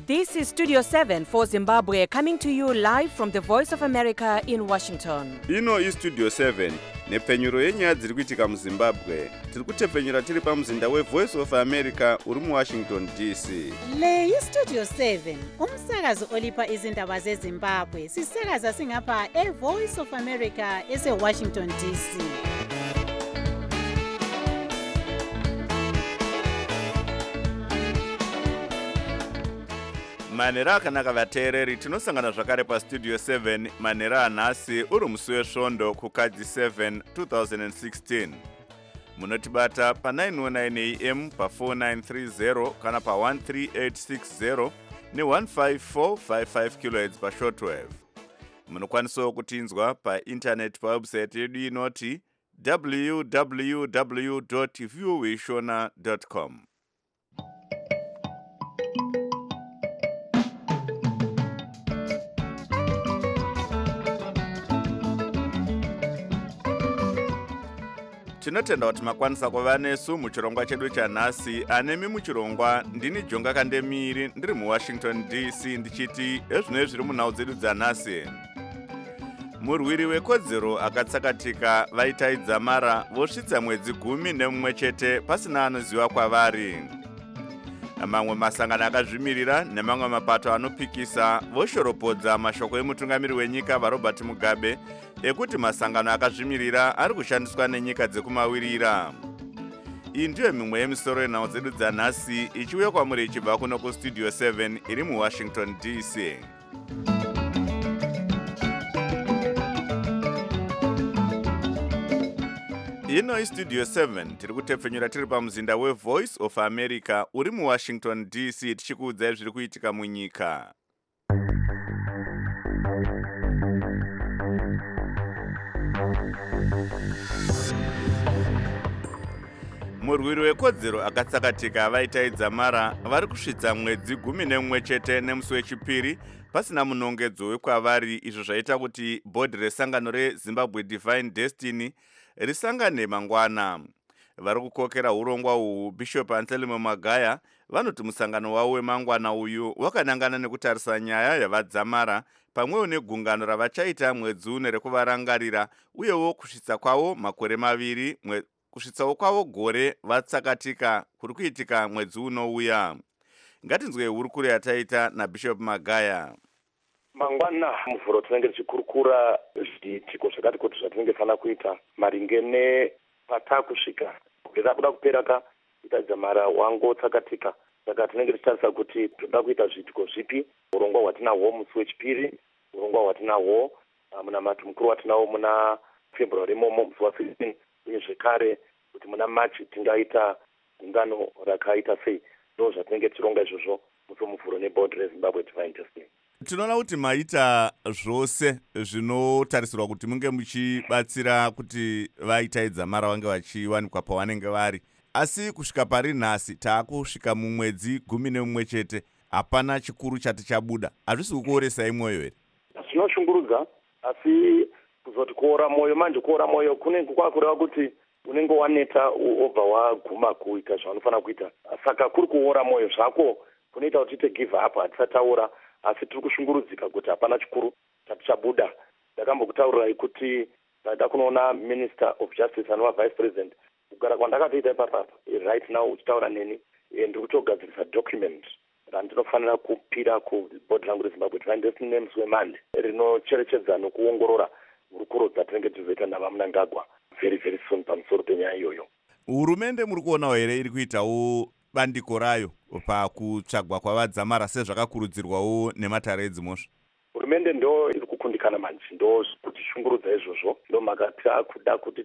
This is Studio 7 for Zimbabwe, coming to you live from the Voice of America in Washington. Ino iStudio 7 nepfenyuro yenyaya dziri kuitika muZimbabwe. Tiri kutepfenyura tiri pamuzinda weVoice of America uri muWashington DC. Le iStudio 7 umsakazo olipa izindaba zeZimbabwe. Sisakaza singapha eVoice of America eseWashington DC. Manera akanaka vateereri, tinosangana zvakare paStudio 7 manera anhasi uri musi wesvondo kukadzi 7 2016. Munotibata pa909 AM pa4930 kana pa13860 ne15455 kHz pashortwave. Munokwanisawo kutinzwa painternet pawebsite yedu inoti www.viewishona.com. Tinotenda kuti makwanisa kuva nesu muchirongwa chedu chanhasi. Anemi muchirongwa ndini Jonga Kandemiri ndiri muWashington DC ndichiti ezvinoi zviri munhau dzedu dzanhasi. Murwiri wekodzero akatsakatika vaitaidza mara vosvitsa mwedzi 11 chete pasina anoziva kwavari. Mamwe masangano akazvimirira nemamwe mapato anopikisa voshoropodza mashoko emutungamiri wenyika vaRobert Mugabe ekuti masangano akazvimirira ari kushandiswa nenyika dzekumawirira. Iyi ndiyo mimwe yemisoro yenhau dzedu dzanhasi ichiuya kwamuri ichibva kuno kuStudio 7 iri muWashington DC. Ino iStudio 7 tiri kutepfenyura tiri pamuzinda weVoice of America uri muWashington DC tichikuudzai zviri kuitika munyika. Murwiri wekodzero akatsakatika vaitaidza mara vari kusvitsa mwedzi 11 chete nemusi wechipiri pasina munongedzo wekwavari, izvo zvaita kuti bhodhi resangano reZimbabwe Divine Destiny risangane mangwana. Vari kukokera urongwa uhu Bishop Anselmo Magaya vanoti musangano wavo wemangwana uyu wakanangana nekutarisa nyaya yavadzamara pamwewo negungano ravachaita mwedzi uno rekuvarangarira, uyewo kusvitsa kwavo makore 2 kusvitsawo kwavo gore vatsakatika kuri kuitika mwedzi unouya. Ngatinzwe hurukuro yataita naBishop Magaya. Mangwana muvhuro tinenge tichikurukura zviitiko zvakati kuti zvatinenge fana kuita maringe nepatakusvika kuda kupera itaidza mara wangotsakatika. Saka tinenge tichitarisa kuti toda kuita zviitiko zvipi. Urongwa hwatinahwo musi wechipiri, urongwa hwatinahwo munamato mukuru watinawo muna February momo musi wa16, uye zvekare kuti muna March tingaita gungano rakaita sei. Ndo zvatinenge tichironga izvozvo musi womuvhuro nebhodhi reZimbabwe Divine Destiny. Tinoona kuti maita zvose zvinotarisirwa kuti munge muchibatsira kuti vaitaidza mara vange vachiwanikwa pavanenge vari. Asi kusvika pari nhasi taakusvika mumwedzi 11 chete, hapana chikuru chati chabuda. Hazvisi kukuoresai mwoyo here? Zvinoshungurudza, asi kuzoti kuora mwoyo, manje kuora mwoyo kunenge kwakureva kuti unenge waneta obva waguma kuita zvaunofana kuita. Saka kuri kuora mwoyo zvako kunoita kuti tiite give up, hatisataura. Asi tiri kushungurudzika kuti hapana chikuru chati chabuda. Ndakambokutaurirai kuti ndaida kunoona Minister of Justice anova Vice President. Kugara kwandakatoita ipapa right now uchitaura neni, ndiri kutogadzirisa document randinofanira kupira kubhodhi rangu reZimbabwe Divine Destiny nemusi weMande rinocherechedza nokuongorora hurukuro dzatinenge tizoita navaMunangagwa very very soon pamusoro penyaya iyoyo. Hurumende muri kuonawo here iri kuitawo bandiko rayo pakutsvagwa kwavadzamara sezvakakurudzirwawo nematare edzimozvo? Hurumende ndo iri kukundikana manje, ndo kutishungurudza izvozvo, ndo maka takuda kuti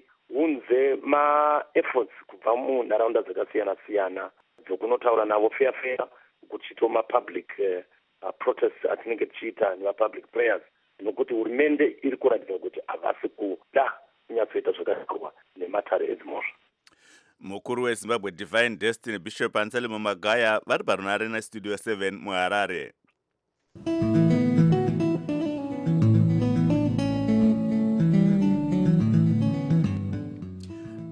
tiunze maefforts kubva munharaunda dzakasiyana siyana dzokunotaura navo fair kuchitawo mapublic protests atinenge tichiita nemapublic prayers, nokuti hurumende iri kuratidza kuti havasi kuda kunyatsoita zvakaitwa nematare edzimozvo. Mukuru weZimbabwe Divine Destiny Bishop Anselmo Magaya vari parunare naStudio 7 muHarare.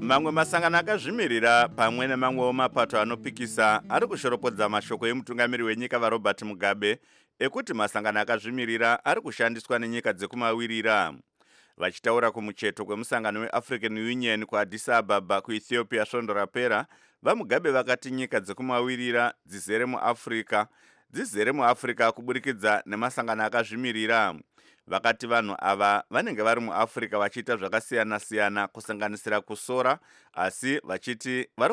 Mamwe masangano akazvimirira pamwe nemamwewo mapato anopikisa ari kushoropodza mashoko emutungamiri wenyika vaRobert Mugabe ekuti masangano akazvimirira ari kushandiswa nenyika dzekumawirira. Vachitaura kumucheto kwemusangano weAfrican Union kuAddis Ababa kuEthiopia svondo rapera, vaMugabe vakati nyika dzekumawirira dzizere muAfrica kuburikidza nemasangano akazvimirira. Vakati vanhu ava vanenge vari muAfrica vachiita zvakasiyana-siyana kusanganisira kusora, asi vachiti vari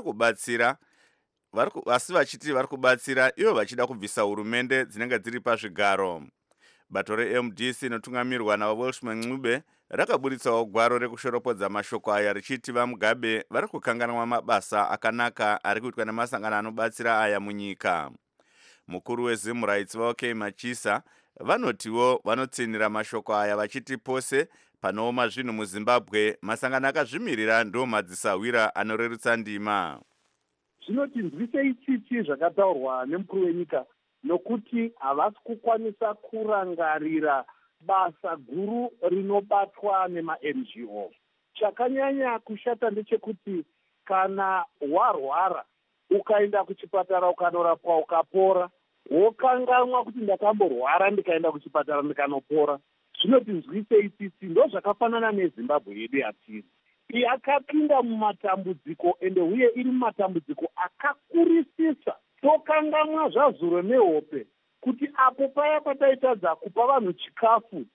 kubatsira ivo vachida kubvisa hurumende dzinenge dziri pazvigaro. Bato reMDC inotungamirwa naWelshman Ncube rakaburitsawo gwaro rekushoropodza mashoko aya richiti vaMugabe vari kukanganwa mabasa akanaka ari kuitwa nemasangano anobatsira aya munyika. Mukuru weZim Rights vaOK Machisa vanotiwo vanotsinira mashoko aya vachiti pose panooma zvinhu muZimbabwe masangano akazvimirira ndo madzisawira anorerutsa ndima. Zvinotinzwise itsitsi zvakataurwa nemukuru wenyika nokuti havasi kukwanisa kurangarira basa guru rinobatwa nema-NGO. Chakanyanya kushata ndechekuti kana warwara ukaenda kuchipatara ukanorapwa ukapora, wokanganwa kuti ndakamborwara ndikaenda kuchipatara ndikanopora. Zvinotinzwise itsitsi, ndo zvakafanana neZimbabwe yedu yatiri. Yakapinda mumatambudziko ende uye iri mumatambudziko akakurisisa. Tokanganwa zvazuro nehope kuti apo paya pataitadza kupa vanhu chikafu,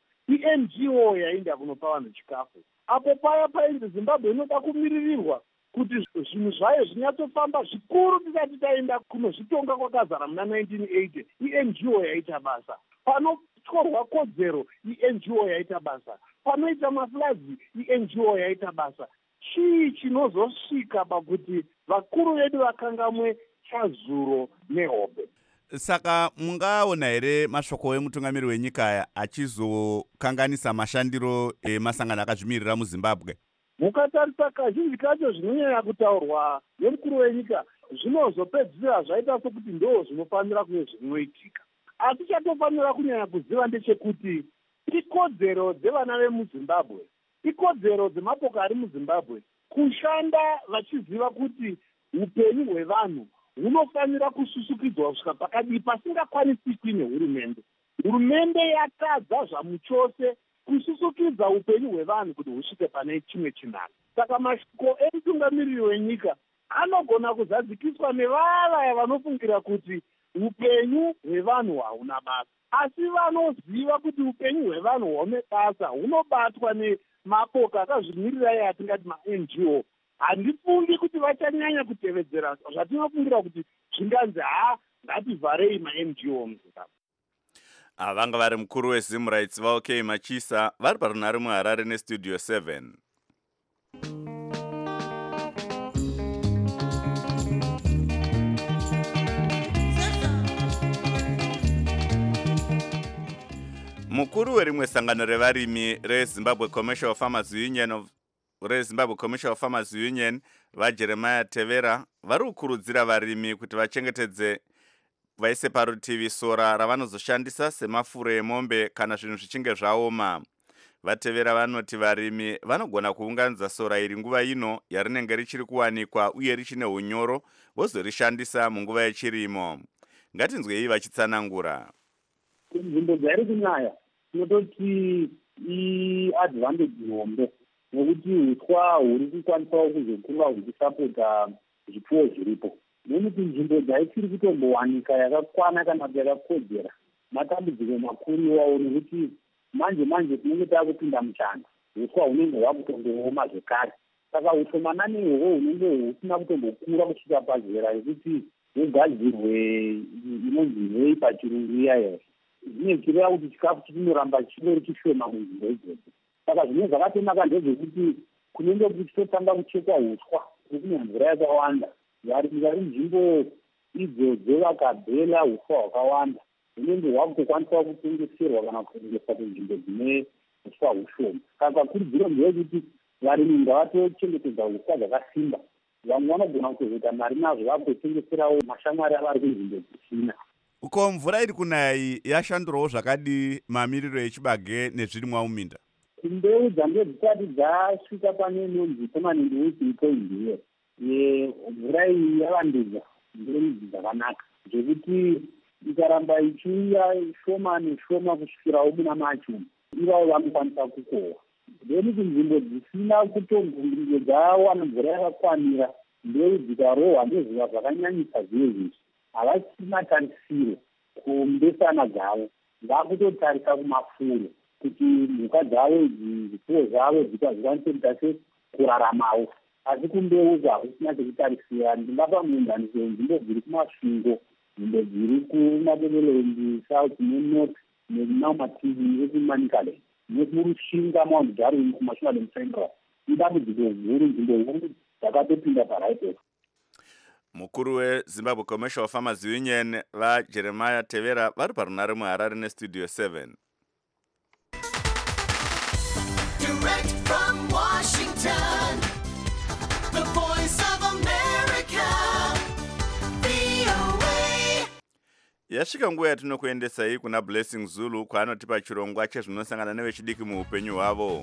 iNGO yainda kunopa vanhu chikafu. Apo paya painzi Zimbabwe inoda kumiririrwa kuti zvinhu zvayo zvinyatsofamba zvikuru tisati taenda kunozvitonga kwakazara muna 1980, iNGO yaita basa. Panotorwa kodzero, iNGO yaita basa. Panoita maflazi, iNGO yaita basa. Chii chinozosvika pakuti vakuru vedu vakangamwe chazuro nehope? Saka mungaona here mashoko emutungamiri wenyika aya achizokanganisa mashandiro emasangano akazvimirira muZimbabwe? Mukatarisa kazhinji kacho zvinonyanya kutaurwa nemukuru wenyika zvinozopedzisira zvaita sekuti ndo zvinofanira kuve zvinoitika. Asi chatofanira kunyanya kuziva ndechekuti ikodzero dzevana vemuZimbabwe, ikodzero dzemapoka ari muZimbabwe kushanda vachiziva kuti upenyu hwevanhu hunofanira kususukidzwa kusvika pakadii pasingakwanisiki nehurumende. Hurumende yatadza zvamuchose kususukidza upenyu hwevanhu kuti husvike pane chimwe chinhano. Saka mashoko emutungamiriri wenyika anogona kuzadzikiswa nevaya vanofungira kuti upenyu hwevanhu hauna basa. Asi vanoziva kuti upenyu hwevanhu hune basa hunobatwa nemapoka akazvimiririra atingati ma-NGO. Handifungi kuti vachanyanya kutevedzera zvatinofungira kuti zvinganzi ngativharei ma-NGO muZimbabwe. Vanga vari mukuru weZim Rights vaOK Machisa vari parunhare muHarare neStudio 7. Mukuru werimwe sangano revarimi reZimbabwe Commercial Farmers Union vaJeremiah Tevera vari kukurudzira varimi kuti vachengetedze vaise parutivi sora ravanozoshandisa semafuro emombe kana zvinhu zvichinge zvaoma. Vatevera vanoti varimi vanogona kuunganidza sora iri nguva ino yarinenge richiri kuwanikwa uye richine unyoro vozorishandisa munguva yechirimo. Ngatinzwei vachitsanangura. Nzvimbo dzari kunaya tinototi iadvantage hombe nokuti huswa huri kukwanisawo kuzokura huchisapota zvipfuwo zviripo. Nokuti nzvimbo dzaitiri kutombowanika yakakwana kana kuti yakakodzera matambudziko makuru iwawo nokuti manje tinenge taakupinda muchando, huswa hunenge hwakutongooma zvekare. Saka ushomanani ihwohwo hunenge husina kutombokura kusvika pazera rekuti hugadzirwe inonzi hay pachirungu iyayo. Zvinoitirira kuti chikafu chinoramba chingori chishoma munzvimbo idzodzo. Saka zvine zvakatonaka ndezvekuti kunenge kuchitotanga kuchekwa huswa kune mvura yakawanda. Varimi vari nzvimbo idzodzo vakabhela huswa hwakawanda hunenge hwakutokwaniswa kutengeserwa kana kutengeswa kunzvimbo dzine huswa hushoma. Saka kurudziro ndeyekuti varimi ngavatochengetedza huswa zvakasimba. Vamwe vanogona kutozoita mari nazvo vakutotengeserawo mashamwari avari kunzvimbo dzisina. Uko mvura iri kunaya iyi yashandurawo zvakadi mamiriro echibage nezvirimwa muminda? kumbeu dzange dzisati dzasvika pane nonzi permanent wicking point here mvura iyi yavandudzwa mbeu idzi dzakanaka zvekuti ikaramba ichiuya shoma neshoma kusvikirawo muna macho ivavo vanokwanisa kukohwa. Then kunzvimbo dzisina kutongo dzawana mvura yakakwanira mbeu dzikarohwa nezuva zvakanyanyisa zviye havasina tarisiro kumbesana dzavo, vakutotarisa kumafuro kuti mhuka dzavo zvipfuwo zvavo zvikwanise kuita kuraramawo. Asi kumbeu hakusina chekutarisira. Ndingapa muenzaniso nzvimbo dziri kumasvingo, nzvimbo dziri kumadevelopment south nenorth nemamativi ekumanikale nekurushinga mount darwin kumashumadem central idambudziko guru, nzvimbo huru dzakatopinda paraipepo. Mukuru weZimbabwe Commercial Farmers Union vaJeremiah Tevera vari parunare muHarare neStudio 7. Direct from Washington, the voice of America, VOA. Yasvika nguva yatinokuendesai kuna Blessing Zulu kwaanotipa chirongwa chezvinosangana nevechidiki muupenyu hwavo.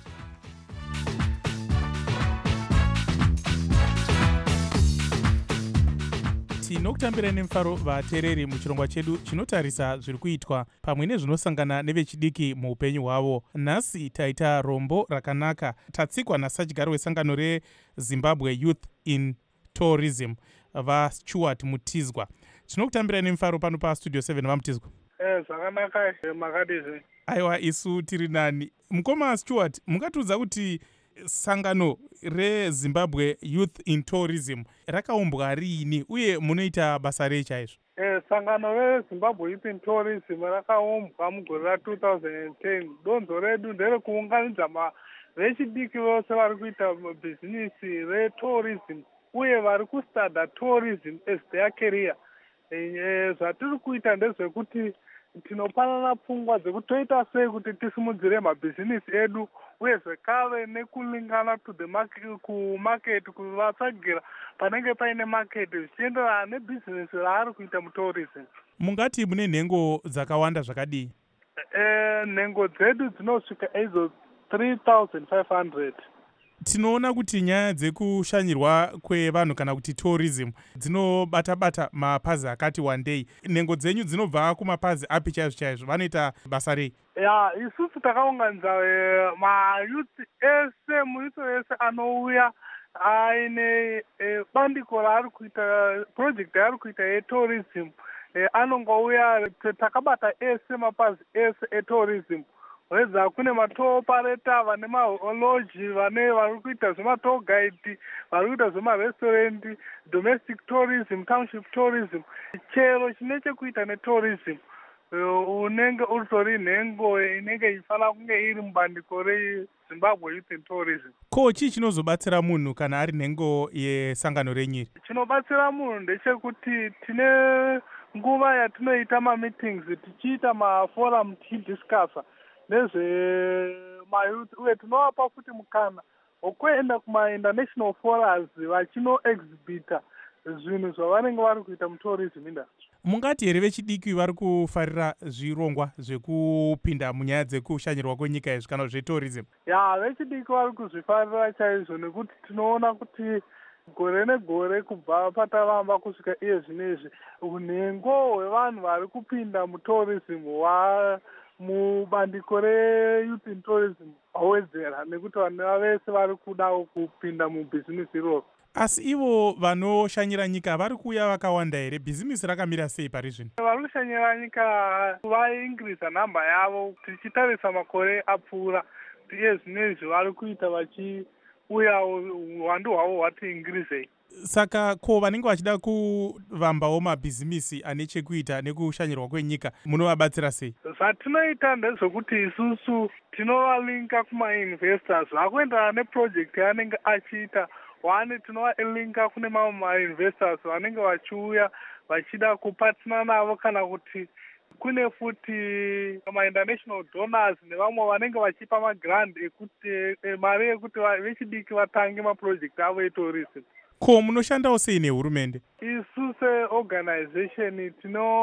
Tinokutambira nemufaro vateereri muchirongwa chedu chinotarisa zviri kuitwa pamwe nezvinosangana nevechidiki muupenyu hwavo. Nhasi taita rombo rakanaka tatsikwa nasadyaro wesangano reZimbabwe Youth in Tourism vaStuart Mutizwa. Tinokutambira nemufaro pano paStudio 7 vaMutizwa. Zvakanaka makadizve. Aiwa, isu tiri nani. Mukoma Stuart, mungatiudza kuti sangano reZimbabwe Youth in Tourism rakaumbwa riini uye munoita basa rei chaizvo? Sangano reZimbabwe Youth in Tourism rakaumbwa mugore ra2010. Donzo redu nderekuunganidza vechidiki vose vari kuita bhizinisi retourism uye vari kustada tourism as their career. Zvatiri kuita ndezvekuti tinopanana pfungwa dzekuti toita sei kuti tisimudzire mabhizinisi edu uye zvekave nekulingana to the market, kumarket, kuvatsagira panenge paine market zvichienderana nebhizinesi raari kuita mutourism. Mungati mune nhengo dzakawanda zvakadii? Nhengo dzedu dzinosvika idzo 3500. Tinoona kuti nyaya dzekushanyirwa kwevanhu kana kuti tourism dzinobata-bata mapazi akati wandei. Nhengo dzenyu dzinobva kumapazi api chaizvo chaizvo? Vanoita basa rei? Isusu takaunganidza mayuth ese, muyuth ese anouya aine bandiko raari kuita, project yaari kuita yetourism. Anongouya, takabata ese mapazi ese etourism. Weza kune matour operator, vane malodge, vane vari kuita zvematour guide, vari kuita zvemarestaurant, domestic tourism, township tourism. Chero chine chekuita netourism unenge utori nhengo inenge ichifanira kunge iri mubandiko reZimbabwe Youth in Tourism. Ko chii chinozobatsira munhu kana ari nhengo yesangano renyiri? Chinobatsira munhu ndechekuti tine nguva yatinoita mameetings, tichiita maforum, tichidiscussa nezvemayouth uye tinovapa futi mukana wokuenda kuma-international forums vachinoexhibita zvinhu zvavanenge vari kuita mutourism industry. Mungati here vechidiki vari kufarira zvirongwa zvekupinda munyaya dzekushanyirwa kwenyika izvi kana zvetourism? Vechidiki vari kuzvifarira chaizvo nekuti tinoona kuti gore negore kubva patavamba kusvika iye zvinezvi unhengo hwevanhu vari kupinda mutourism mubandiko reYouth in Tourism hwawedzera nekuti vanhu vese vari kudawo kupinda mubhizinisi iroro. Asi ivo vanoshanyira nyika vari kuuya vakawanda here? Bhizinisi rakamira sei pari zvino? Vari kushanyira nyika vaingirisa nhamba yavo tichitarisa makore apfuura. Iye zvinezvi vari kuita vachiuyawo uwandu hwavo hwati ingirisei. Saka ko vanenge vachida kuvambawo mabhizimisi ane chekuita nekushanyirwa kwenyika munovabatsira sei? Zvatinoita ndezvekuti isusu tinovalinka kuma-investors vakuenderana neproject yaanenge achiita. Wani tinovalinka kune mamwe ma-investors vanenge vachiuya vachida kupatsina navo kana kuti kune futi ma-international donors nevamwe vanenge vachipa magrand ekuti mari yekuti vechidiki vatange maproject avo etourism. Ko munoshandawo sei nehurumende? Isu seorganization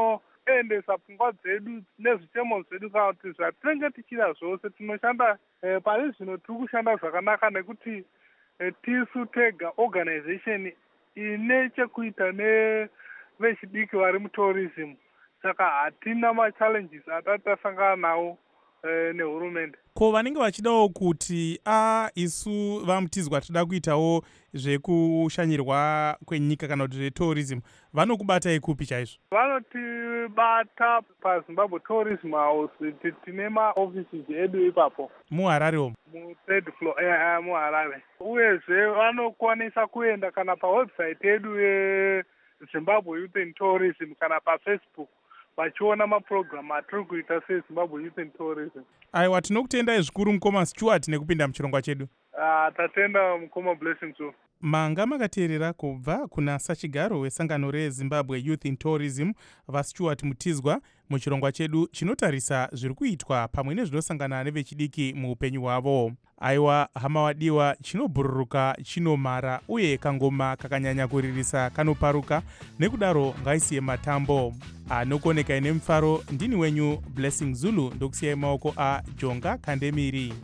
kuendesa pfungwa dzedu nezvitemo zvedu kana kuti zvatinenge tichida zvose tinoshanda pari zvino tiri kushanda zvakanaka nekuti tisu tega organization ine chekuita nevechidiki vari mutourism saka hatina machallenges atati tasangana nawo nehurumende. Ko vanenge vachidawo kuti isu vamutizwa toda kuitawo zvekushanyirwa kwenyika kana kuti zvetourism vanokubatai kupi chaizvo? Vanotibata paZimbabwe Tourism House, tine maoffices edu ipapo muHarare umo, mu3rd floor muHarare. Uyezve vanokwanisa kuenda kana pawebsite yedu yeZimbabwe Youth and Tourism kana paFacebook vachiona maprogramu atiri kuita seZimbabwe Youth and Tourism. Aiwa, tinokutendai zvikuru mukoma Stuart nekupinda muchirongwa chedu. Tatenda mukoma Blessing too. Manga makateerera kubva kuna sachigaro wesangano reZimbabwe Youth in Tourism vaStuart Mutizwa muchirongwa chedu chinotarisa zviri kuitwa pamwe nezvinosangana nevechidiki muupenyu hwavo. Aiwa hama wadiwa, chinobhururuka chinomara uye kangoma kakanyanya kuririsa kanoparuka, nekudaro ngaisiye matambo. Anokoneka ine mufaro, ndini wenyu Blessing Zulu, ndokusiyai maoko aJonga Kandemiri.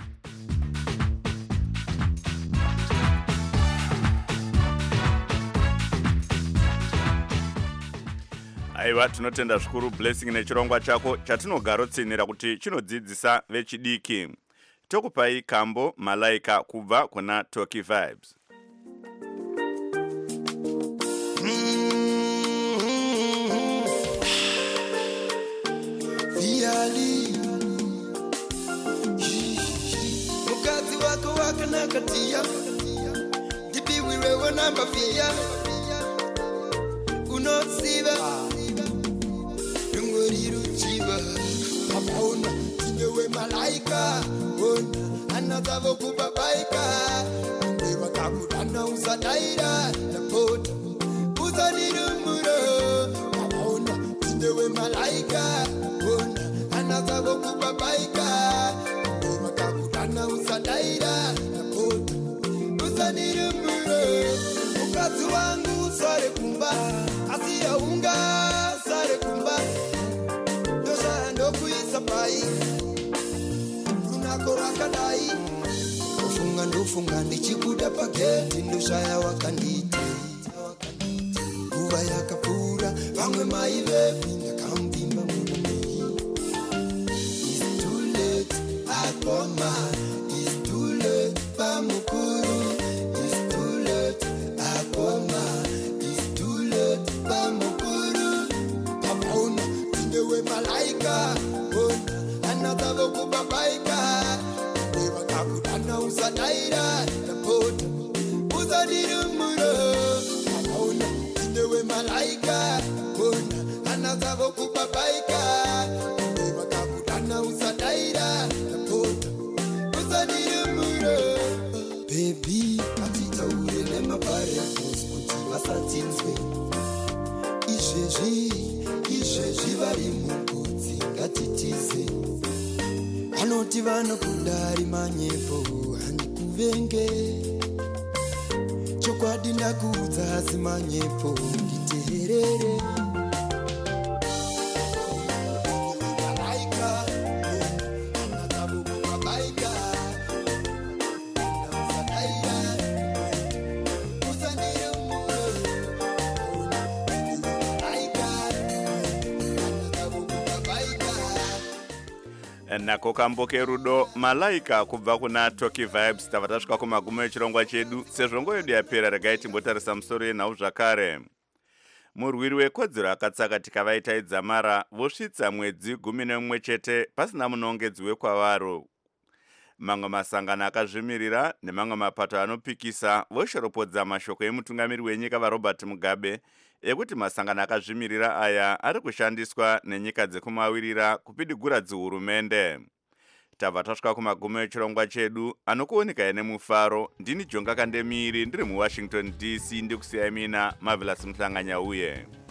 Aiwa, tinotenda zvikuru Blessing nechirongwa chako chatinogaro-tsinira kuti chinodzidzisa vechidiki. Tokupai kambo Malaika kubva kuna Toki Vibes. Viali mukadzi wako wakanaka tia ndipiwirewo namba via unosiva ringoriruchiva apaona tinewe Malaika ona anazavo kubabaika ambe vakakudana usadaira napota usanirumuro apaona tinewe Malaika ona anazavo kubabaika ambe vakakudana usadaira napota usanirumuro mukadzi wangu sare kumba asiyaunga sare kumba ndoshaya ndokuisa pai runako rakadai ndofunga ndichikuda pageti ndoshaya wakandite nguva yakapfuura vamwe mai vepi ndakamvimba munamei is too late akoma is too late pamukuru is too late akoma is too late pamukuru papaona tinewe Malaika ona anazavo kubabaika vakakudana usadaira napota usanirumuro papaona tinewe Malaika ona anazavo kubabaika vakakudana usadaira napota usanirumuro bebi atitaure nemaparents kuti vasatinzwe izvezvi vari mugudzi ngatitize vanoti vanokudari manyepo handikuvenge chokwadi ndakuudza asi manyepo nditeerere Malaika anazavo kubabaika usadaira usanirumuro Malaika anazavo kubabaika. Nako kambo kerudo Malaika kubva kuna Toki Vibes. Tava tasvika kumagumo echirongwa chedu. Sezvo nguva yedu yapera, regai timbotarisa musoro yenhau zvakare. Murwiri wekodzero akatsakatika vaitaidza mara vosvitsa mwedzi 11 chete pasina munongedzi wekwavari. Mamwe masangano akazvimirira nemamwe mapato anopikisa voshoropodza mashoko emutungamiri wenyika vaRobert Mugabe ekuti masangano akazvimirira aya ari kushandiswa nenyika dzekumawirira kupidigura dzihurumende. Tabva tasvika kumagumo echirongwa chedu. Anokuoneka nemufaro, ndini Jonga Kandemiri, ndiri muWashington DC, ndikusiyai mina Marvelous Mhlanganya uye.